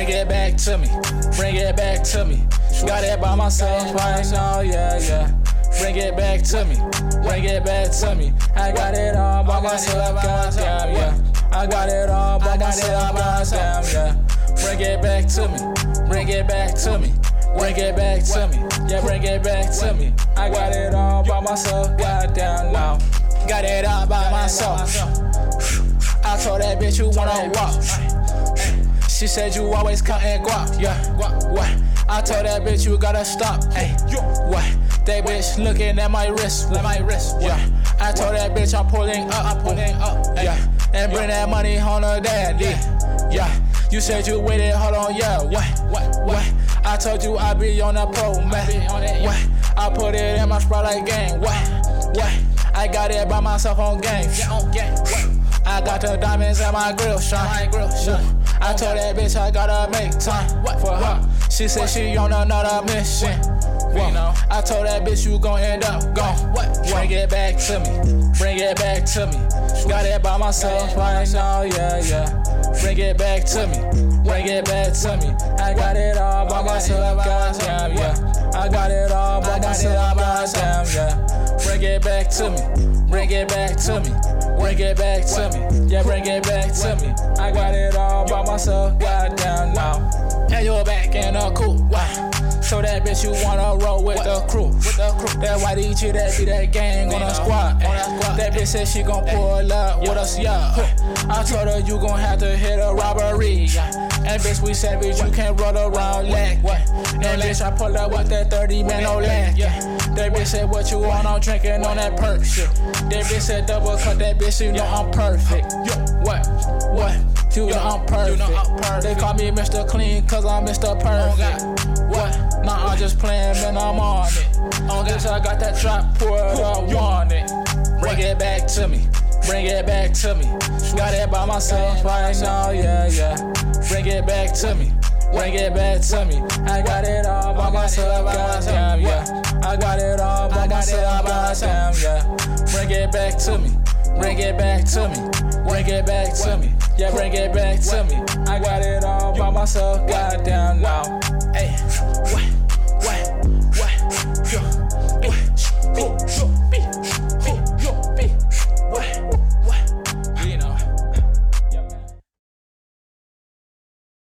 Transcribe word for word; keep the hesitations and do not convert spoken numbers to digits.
Bring it back to me. Bring it back to me. Got it by myself right now, yeah, yeah. Bring it back to me. Bring it back to me. I got it all by myself, goddamn, yeah. I got it all by myself, goddamn, yeah. Bring it back to me. Bring it back to me. Bring it back to me. Yeah, bring it back to me. I got it all by myself, goddamn now. Got it all by myself. I told that bitch you wanna walk. She said you always countin' guap, yeah. What? I told that bitch you gotta stop. Hey, what? That bitch looking at my wrist, at my wrist. Yeah. I told that bitch I'm pulling up, I'm pulling up. Yeah. And bring that money home to daddy. Yeah. You said you with it, hold on, yeah. What? What? What? I told you I be on the pro, man. What? I put it in my Spotlight game. What? What? I got it by myself on game. Yeah, on game. I got the diamonds at my grill, shine. My grill, shine. I told that bitch I gotta make time for her. She said she on another mission. Whoa. I told that bitch you gon' end up gone. Bring it back to me. Bring it back to me. Got it by myself right now, yeah, yeah. Bring it back to me. Bring it back to me. I got it all by myself, goddamn, yeah. I got it all by myself, goddamn, yeah. Bring it back to me. Bring it back to me. Bring it back to me. Yeah, bring it back to me. I got it all by myself, goddamn now. And you're back in the cool. Wow. So that bitch you wanna roll with the crew. With the crew. That white E G, that be that gang on the squad. That bitch said she gon' pull up with us, yeah. I told her you gon' have to hit a robbery. And bitch, we savage, you can't roll around leg. And bitch, I pull up with that thirty man, no leg. That bitch said, what you want? I'm drinking on that perk shit. That bitch said, double cut that bitch, you know I'm perfect. What? What? You know I'm perfect. They call me Mister Clean, cause I'm Mister Perfect. What? Nah, I'm just playing, man, I'm on it. On this, I got that trap poured up, want it. Bring it back to me. Bring it back to me. Got it by myself right now, yeah, yeah. Bring it back to me. Bring it back to me. I got it all by myself, goddamn, yeah. I got it all by myself, goddamn, yeah. Bring it back to me. Bring it back to me. Bring it back to me. Yeah, bring it back to me. I got it all by myself, goddamn now. Hey.